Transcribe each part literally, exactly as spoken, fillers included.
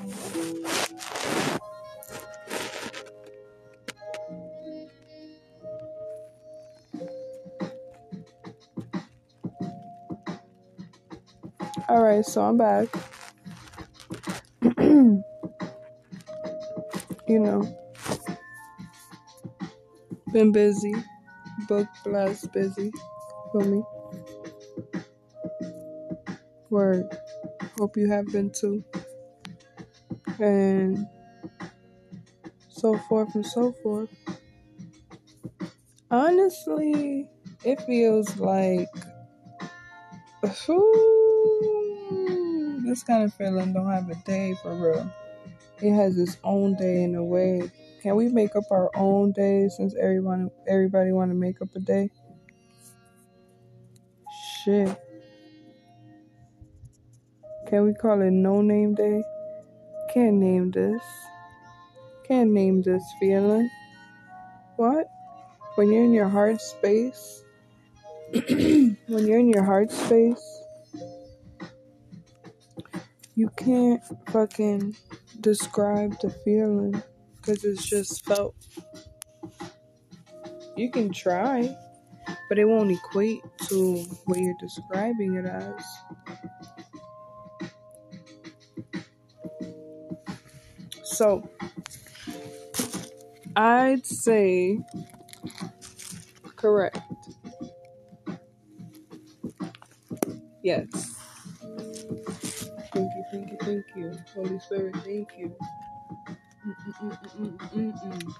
Alright, so I'm back. You know, been busy, book blast busy. Feel me? Word. Hope you have been too. And so forth and so forth. Honestly, it feels like whew, this kind of feeling don't have a day for real. It has its own day in a way. Can we make up our own day since everyone everybody want to make up a day? Shit. Can we call it no name day? Can't name this. Can't name this feeling. What? When you're in your heart space, when you're in your heart space, you can't fucking describe the feeling because it's just felt. You can try, but it won't equate to what you're describing it as. So, I'd say correct. Yes. Thank you, thank you, thank you. Holy Spirit, thank you. Mm-mm-mm-mm-mm-mm.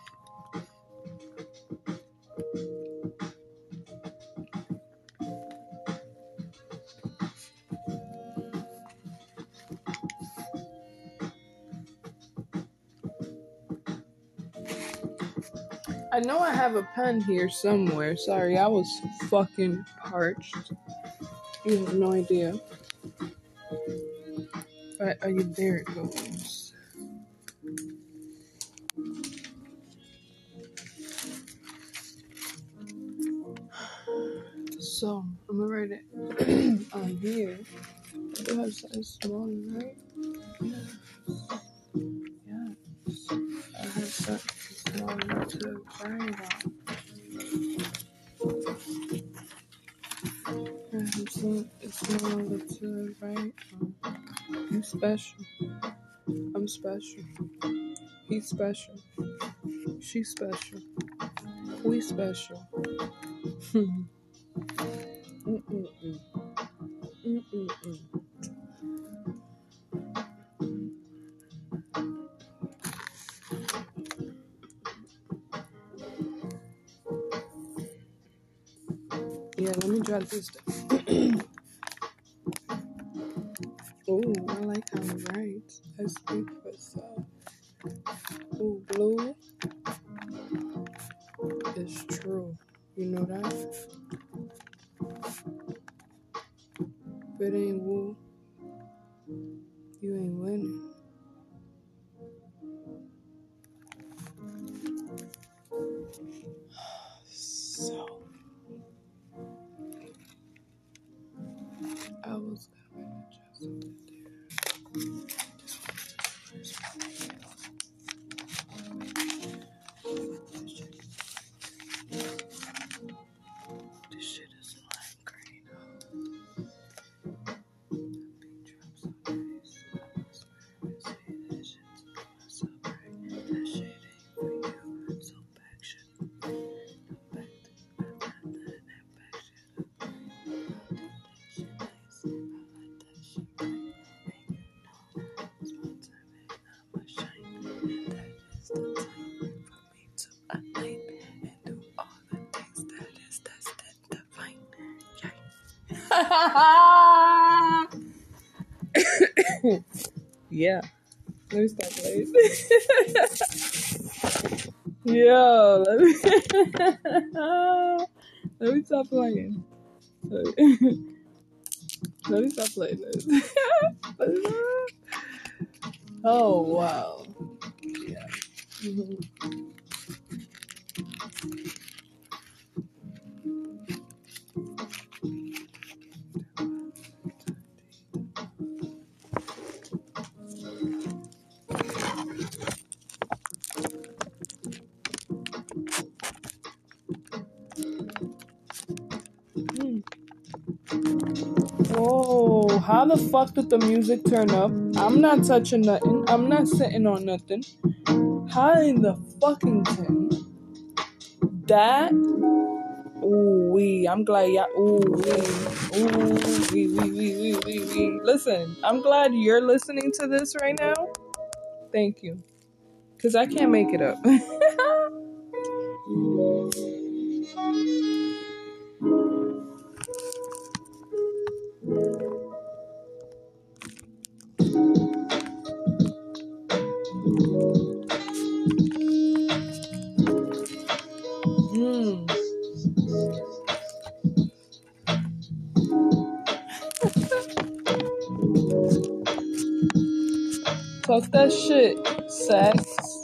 I know I have a pen here somewhere. Sorry, I was fucking parched. You have no idea. But uh, there it goes. So, I'm gonna write it on here. I do have something small, right? Yes. Yes. I have something small to write on. I have something small to write on. I'm special. I'm special. He's special. She's special. We special. Mm-mm-mm. Mm-mm-mm. Yeah, let me jot this down. Oh, I like how it writes. I speak for itself. Oh, blue is true. You know that? If it ain't woo, you ain't winning. So, I was gonna just there. This shit is lime green. That shit ain't for you. So back shit. Back to that back shit. Yeah. Let me stop playing. Yo, let me let me stop playing. Let me stop playing this. Oh wow. Yeah. Mm-hmm. Whoa, how the fuck did the music turn up? I'm not touching nothing. I'm not sitting on nothing. How in the fucking ten? That? Ooh wee. I'm glad y'all. Ooh wee. Ooh wee wee wee wee wee wee. Listen, I'm glad you're listening to this right now. Thank you. Cause I can't make it up. Mm. Talk that shit, sex.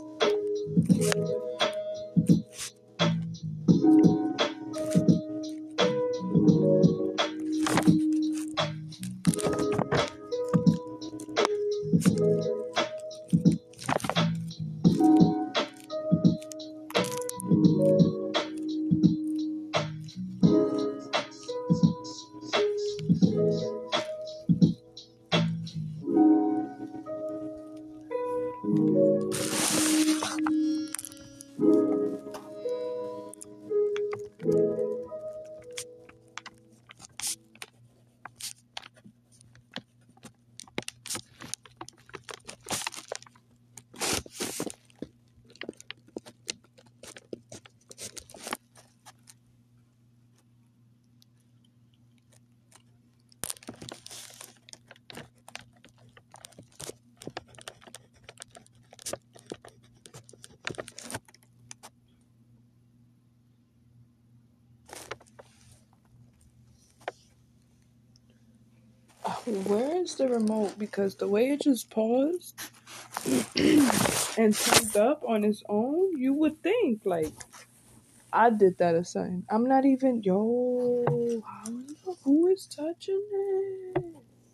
Where is the remote? Because the way it just paused and turned up on its own, you would think like I did that a second. I'm not even. Yo, how is the, who is touching it?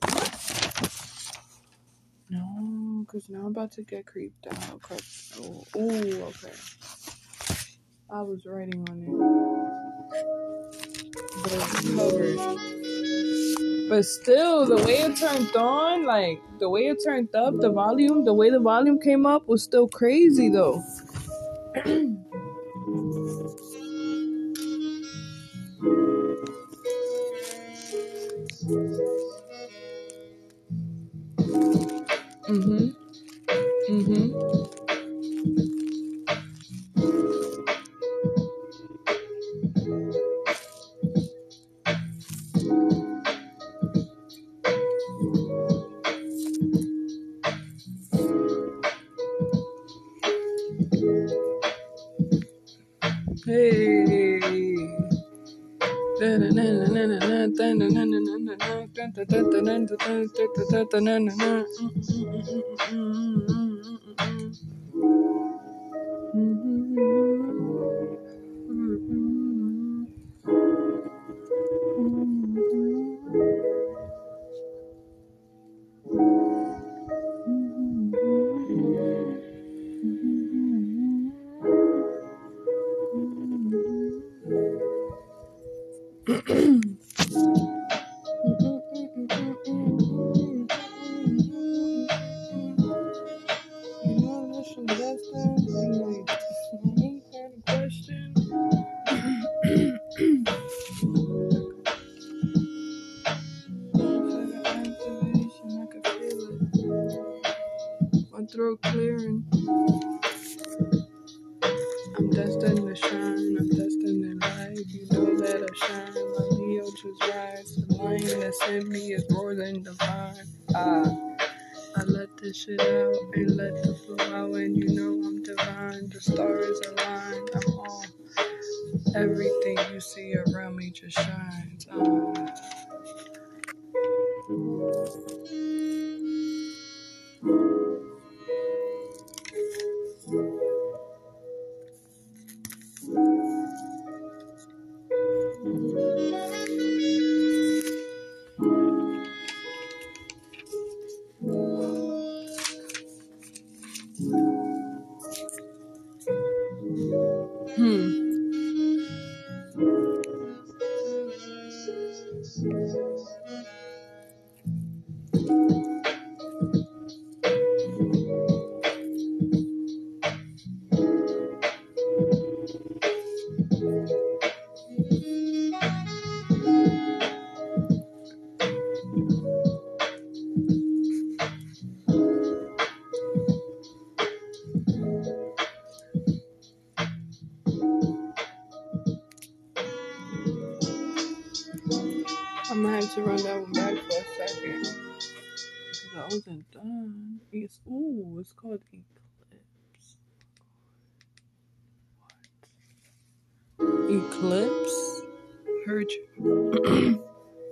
No, because now I'm about to get creeped out. Cause, oh, ooh, okay. I was writing on it, but it's covered. But still, the way it turned on, like the way it turned up, the volume, the way the volume came up was still crazy though. Mhm. Mhm. Hey. Throat clearing. I'm destined to shine, I'm destined to light. You know that I shine, my Leo just rise. The lion that's in me is more than divine. Ah, I let this shit out and let the flow out, and you know I'm divine. The stars align, I'm all. Everything you see around me just shines. Ah. Hmm. I'm gonna have to run that one back for a second. Because I wasn't done. It's, ooh, it's called Eclipse. What? Eclipse? Heard you.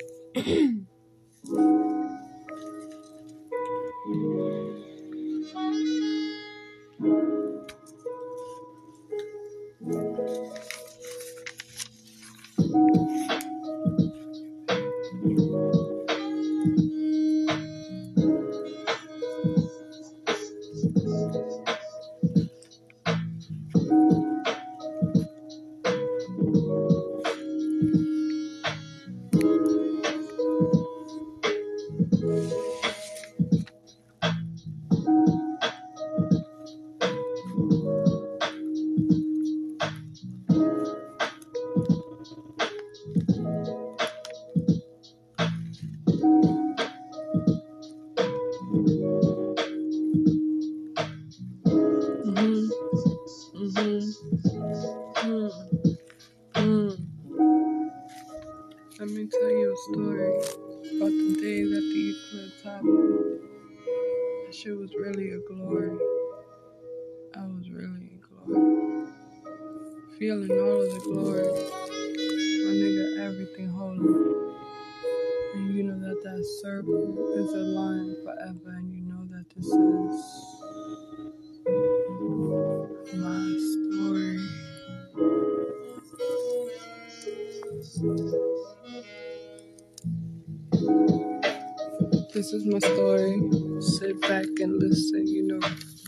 Let me tell you a story about the day that the eclipse happened. That shit was really a glory. I was really in glory. Feeling all of the glory. My nigga, everything holy. And you know that that circle is aligned forever. And you know that this is my story. This is my story. Sit back and listen, you know.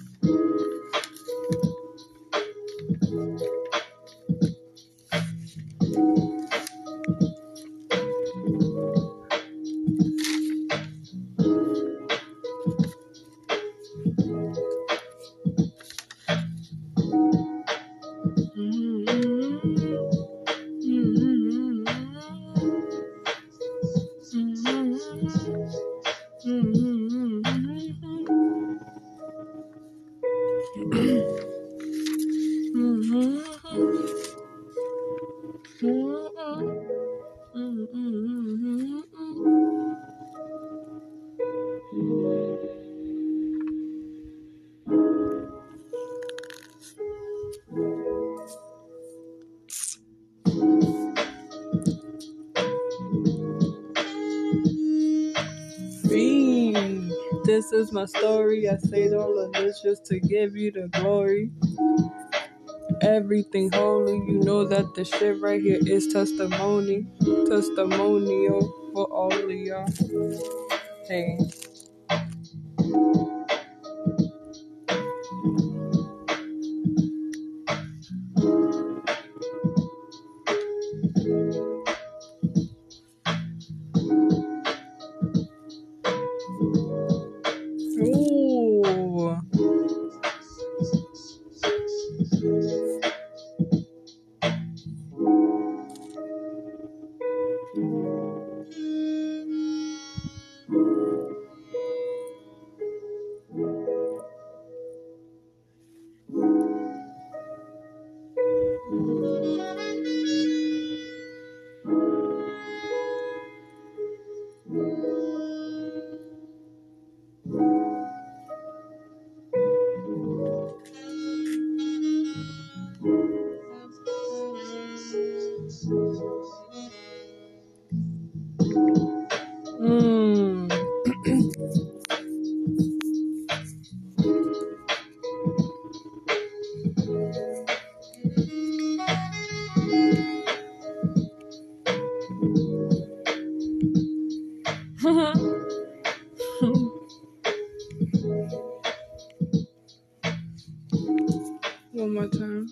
This is my story. I say all of this just to give you the glory. Everything holy. You know that the shit right here is testimony. Testimonial for all of y'all. Hey. Ooh. Mm. One more time.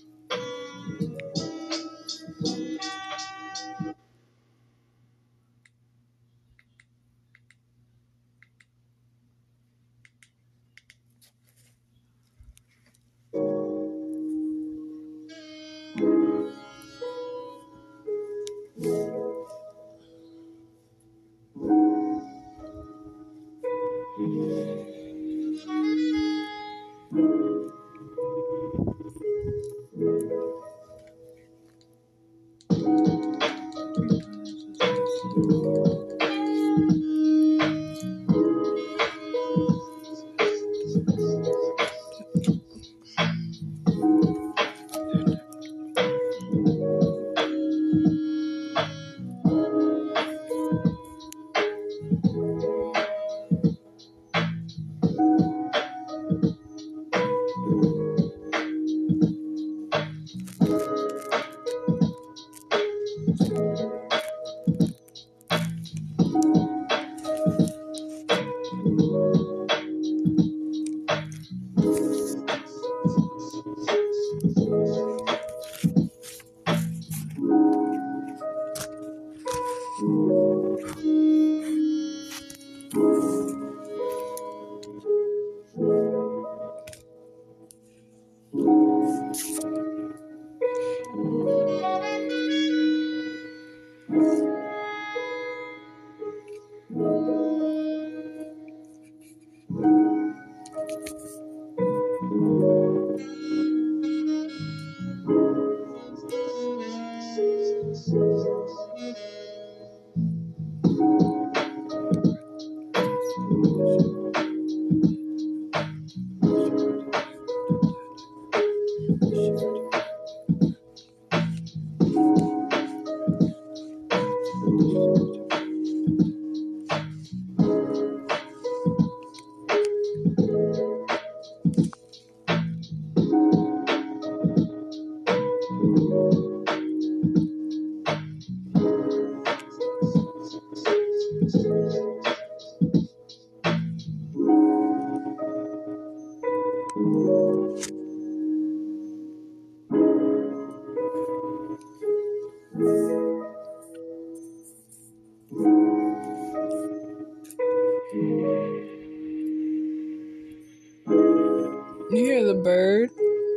You hear the bird?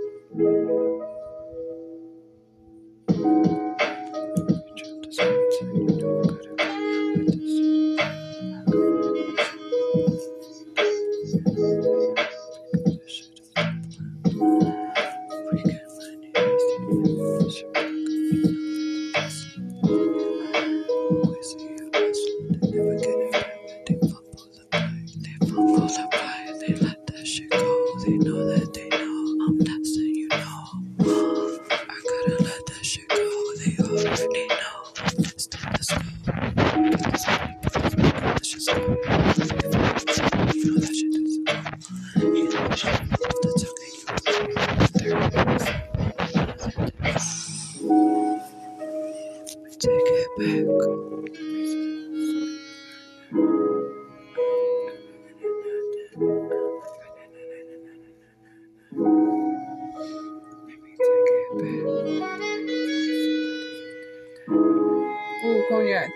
Ooh, cognac.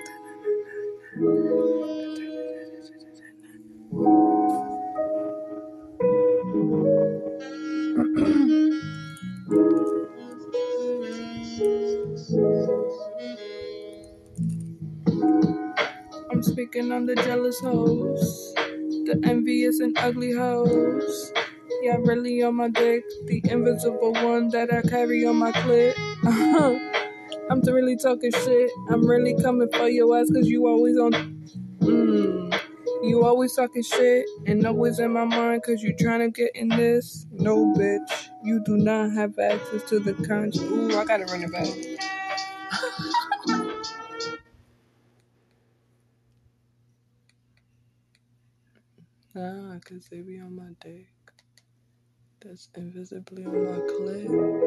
I'm speaking on the jealous hoes, the envious and ugly hoes. Yeah, really on my dick, the invisible one that I carry on my clit. I'm really talking shit. I'm really coming for your ass cause you always on. Mm. You always talking shit and always in my mind cause you trying to get in this. No, bitch. You do not have access to the conscience. Ooh, I gotta run it back. Ah, cause they be on my dick. That's invisibly on my clit.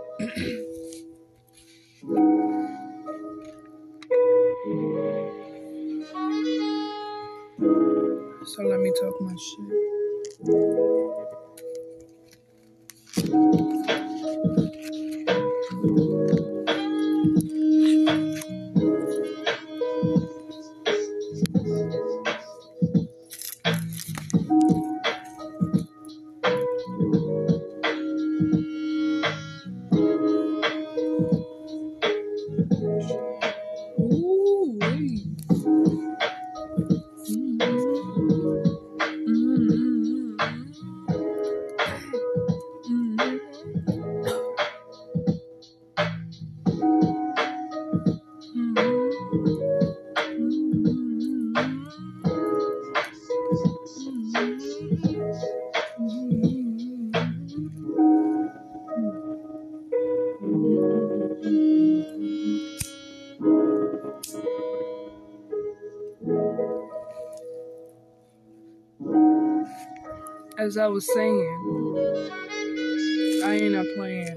So let me talk my shit. Ooh, wait. As I was saying, I ain't not playing.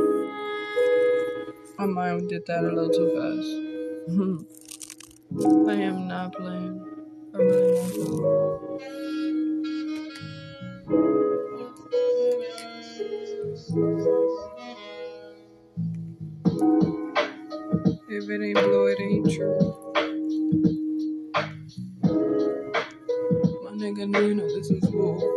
My mind did that a little too fast. I am not playing. I really not playing. If it ain't blue, it ain't true. My nigga, you know this is bull.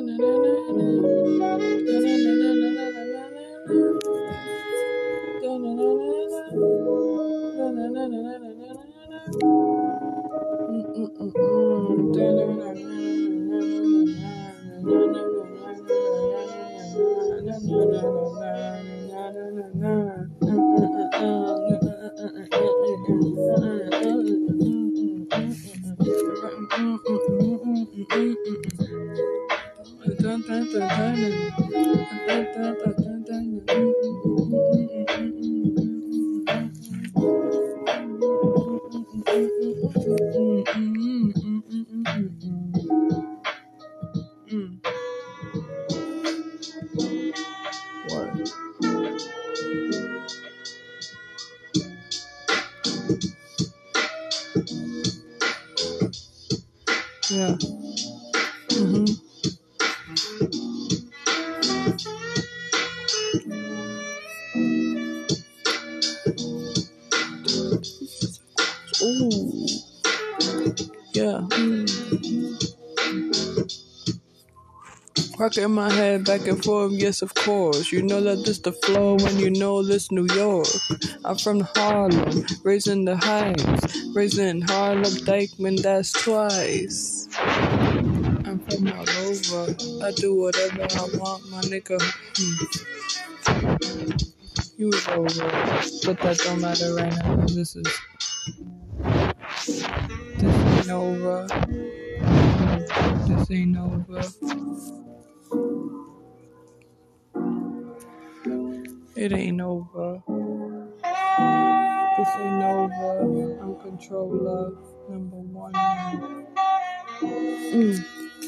Yeah. Mm-hmm. Ooh. Yeah. Mm. Rocking my head back and forth, yes, of course. You know that this the flow and you know this New York. I'm from Harlem, raised in the Heights. Raised in Harlem, Dykeman, that's twice. I'm from all over. I do whatever I want, my nigga. Hmm. You was over. But that don't matter right now, 'cause this is... This ain't over. This ain't over. It ain't over. This ain't over. I'm controller number one. Mm.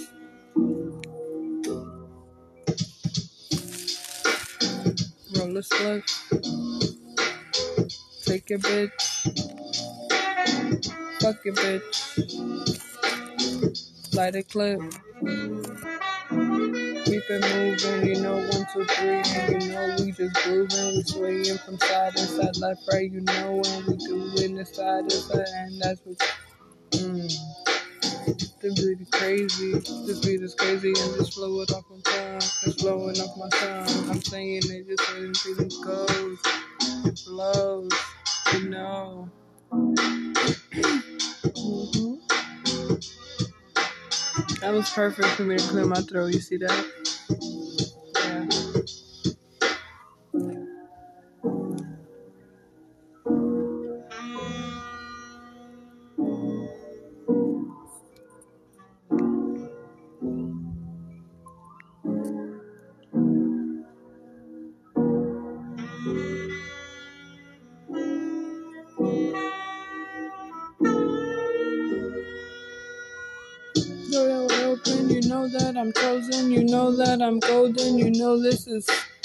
Roll a split. Take your bitch. Fuck your bitch. Light a clip. Keep it moving, you know, one, two, three, you know, we just grooving, we swaying from side to side, left, right, you know, and we doing it side to side, and that's what, mm, this beat is crazy, this beat is crazy, and just flow it off my tongue, it's flowing off my tongue, I'm saying it just when it goes, it flows, you know. Mm-hmm. That was perfect for me to clear my throat, you see that? Yeah. Door open, you know that I'm chosen, you know that I'm golden, you know this is,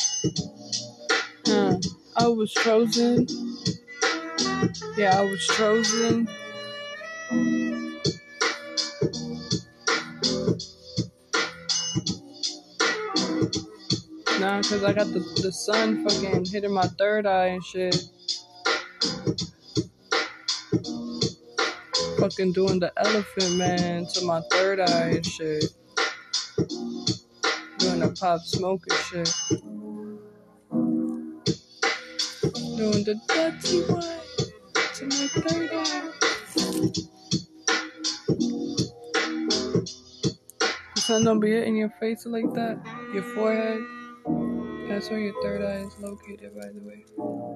huh, I was chosen, yeah, I was chosen, nah, cause I got the, the sun fucking hitting my third eye and shit, fucking doing the elephant man to my third eye and shit, doing the pop smoke and shit, doing the dirty one to my third eye. The sun don't be hitting your face like that, your forehead. That's where your third eye is located, by the way.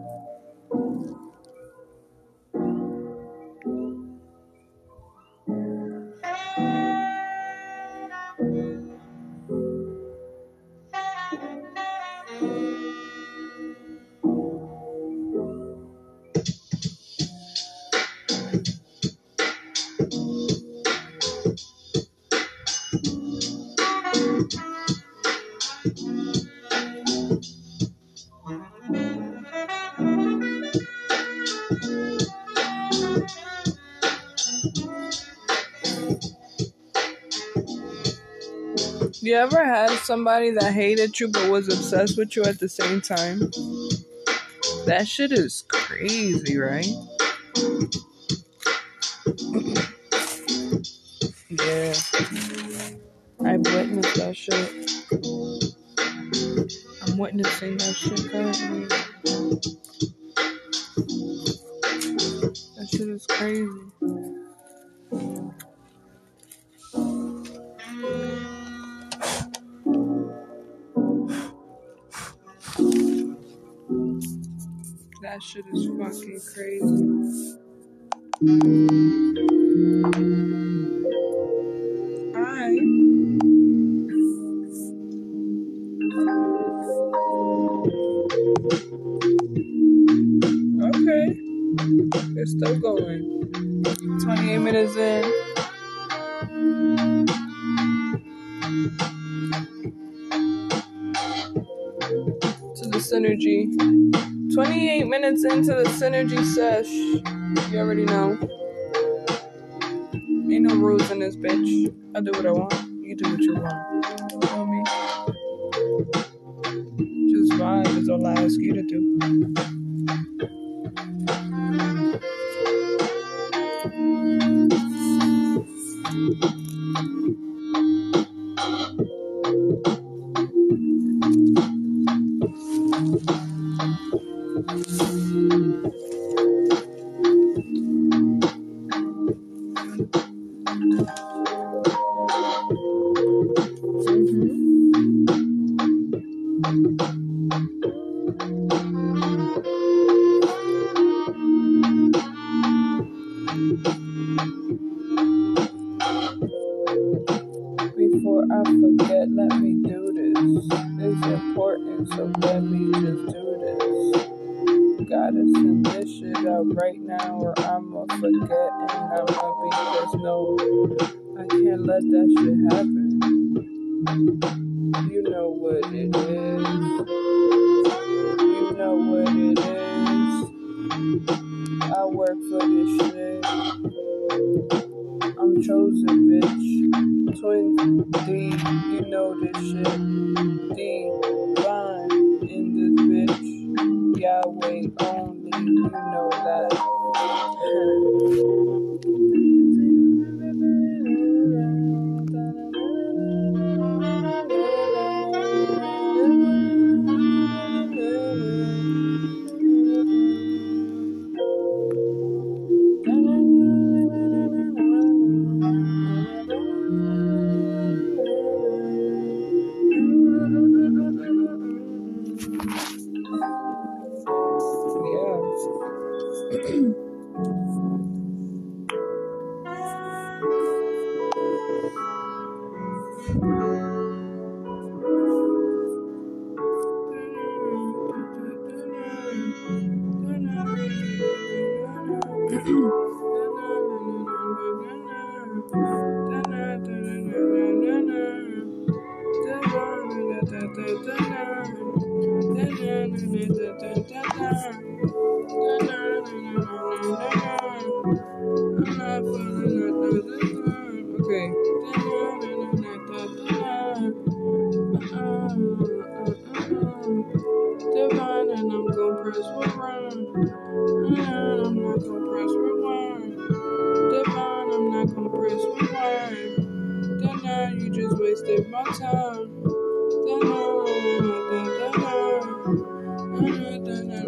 You ever had somebody that hated you but was obsessed with you at the same time? That shit is crazy, right? Yeah. I've witnessed that shit. I'm witnessing that shit currently. That shit is crazy. That shit is fucking crazy. Hi. Okay. It's still going. twenty-eight minutes in. To the synergy. twenty-eight minutes into the synergy sesh. You already know. Ain't no rules in this bitch. I do what I want. You do what you want. You feel me? Just vibe is all I ask you to do. Before I forget, let me do this. It's important, so let me just do this. Gotta send this shit out right now, or I'ma forget and I'ma be pissed. No, I can't let that shit happen. You know what it is. You know what it is. I work for this shit. I'm chosen, bitch. Twin D, you know this shit. Divine in this bitch. Yahweh only, you know that. Okay. Divine, and I'm gonna press rewind. I'm not gonna press rewind. Divine, I'm not gonna press rewind. Then now you just wasted my time. Then now, then now,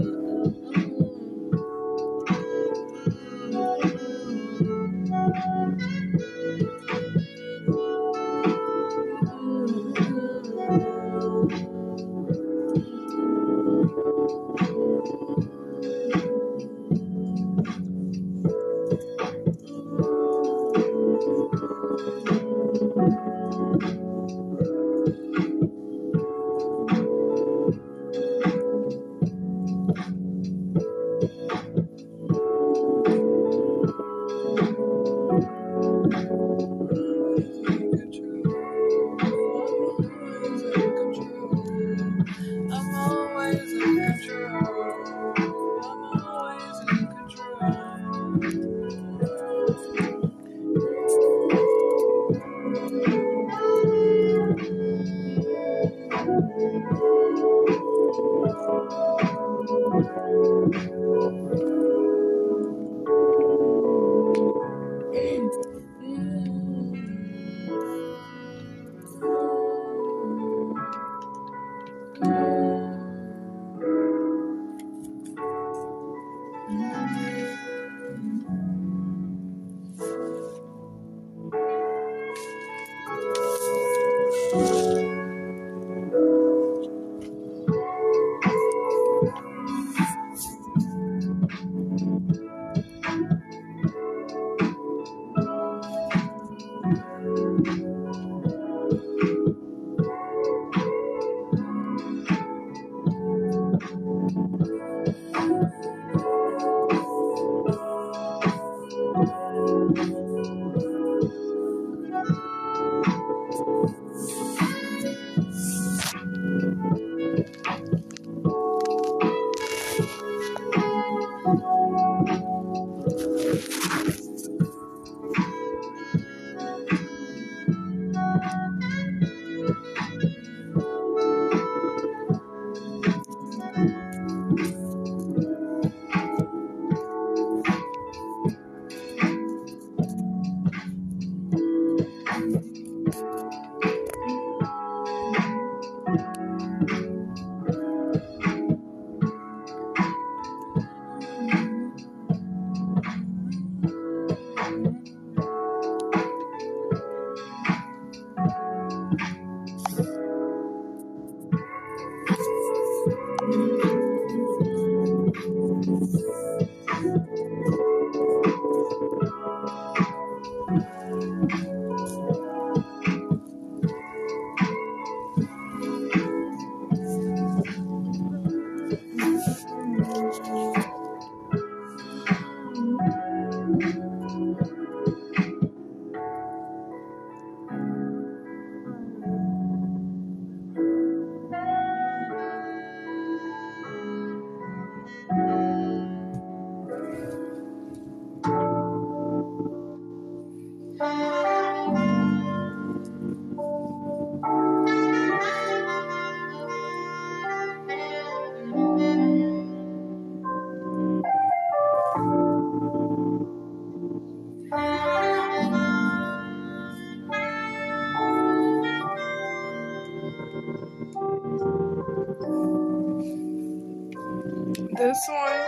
This one,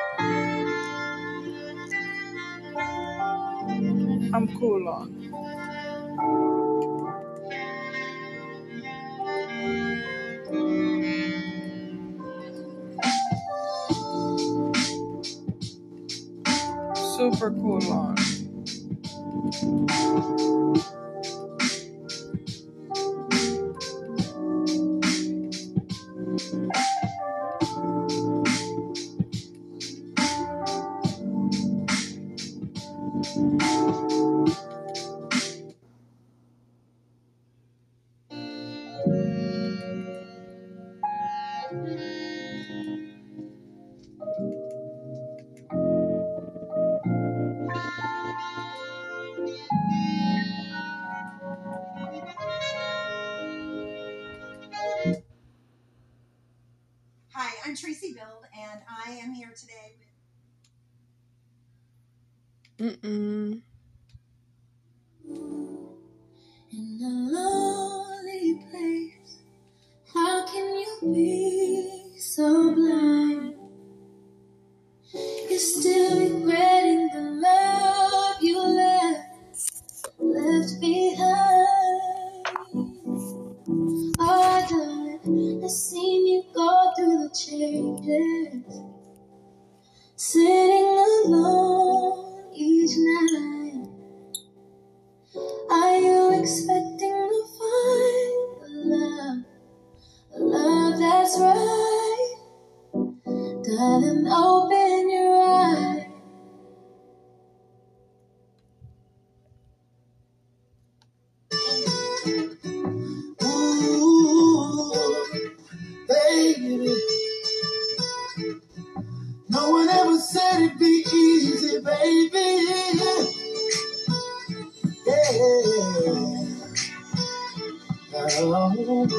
I'm cool on. Super cool on. Hi, I'm Tracy Bild, and I am here today with... Mm-mm. In a lonely place, how can you be so blind? You're still regretting the love you left, left behind. Oh, darling, I've seen you go through the changes, sitting alone each night. Are you expecting to find a love, a love that's right? Darling, open your eyes. Ooh, baby, no one ever said it'd be easy, baby. Yeah. Oh,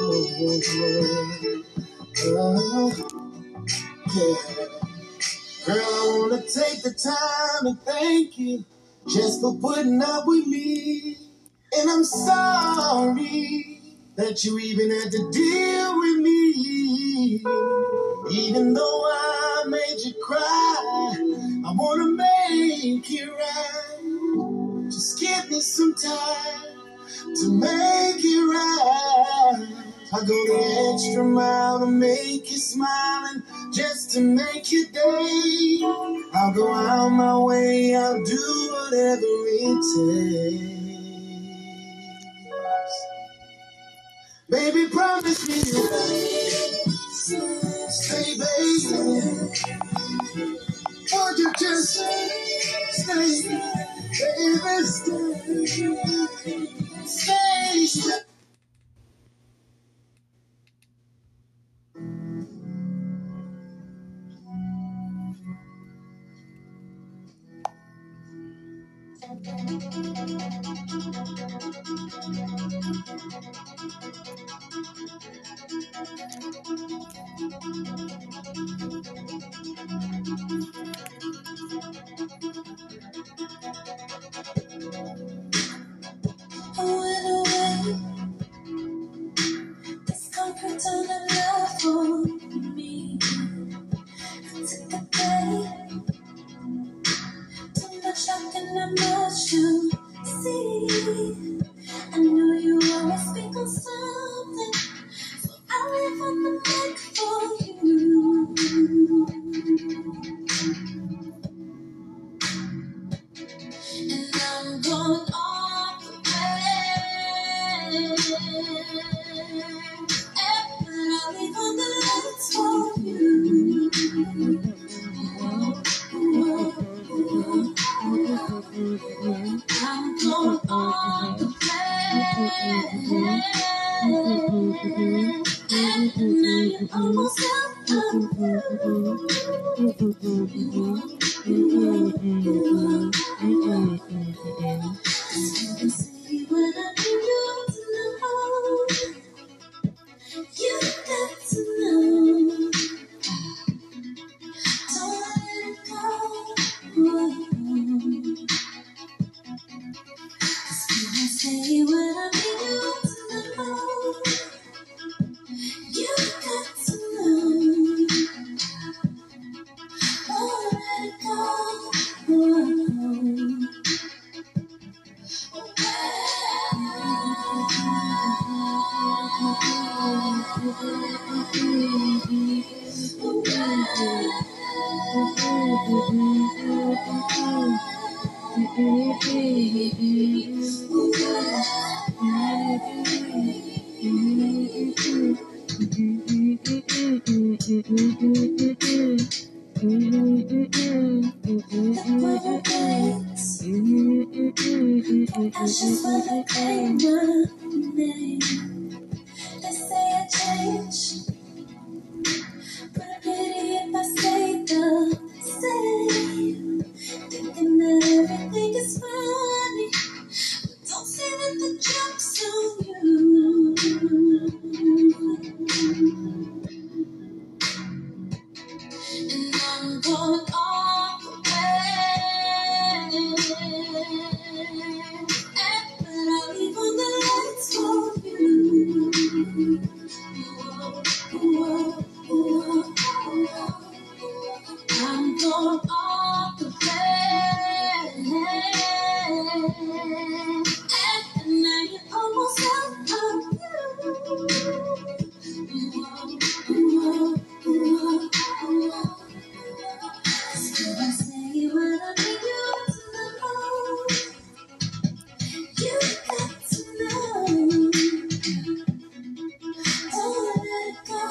oh, yeah. Girl, I wanna take the time and thank you just for putting up with me. And I'm sorry that you even had to deal with me. Even though I made you cry, I wanna make it right. Just give me some time to make it right. I go the extra mile to make you smile and just to make your day. I'll go out my way, I'll do whatever it takes. Baby, promise me you'll stay, baby. Won't you just stay, baby, stay, stay. I went away. This comfort on the love for me. I took a day. Too much shock and emotion. See, I know you always speak on something, so I live on the mic for you. And I'm going all the way. And I'll leave on the lights for you. I'm going all the way. And now you're almost out of see what I need you to know. You got to know. Don't let it go. Say what I need you to know. You got to know. Don't let it go. Ashes for the pain of me. They say I change, but I pity if I stay the same. Thinking that everything is funny, but don't say that the joke's on you. And I'm going all the way. But I'll leave on the lights for you. I'm going all the way. And now you're almost out of Still I say what I need you to know. You got to know. Don't let it go.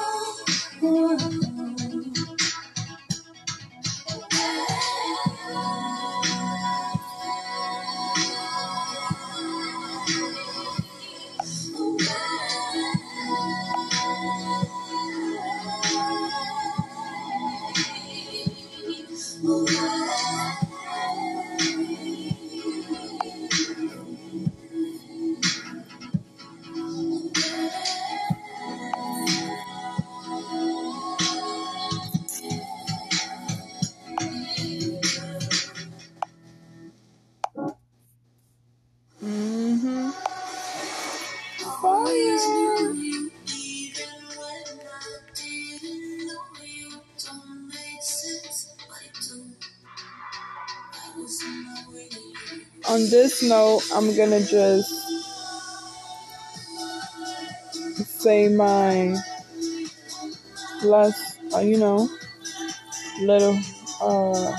Mm-hmm. Fire. On this note, I'm gonna just say my last, uh, you know, little uh,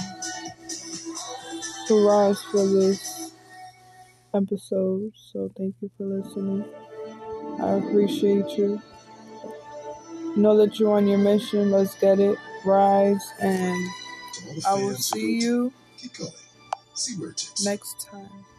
hurrahs for this episode. So thank you for listening. I appreciate you. Know that you're on your mission. Let's get it. Rise, and I will see you keep going. See where it takes. next time.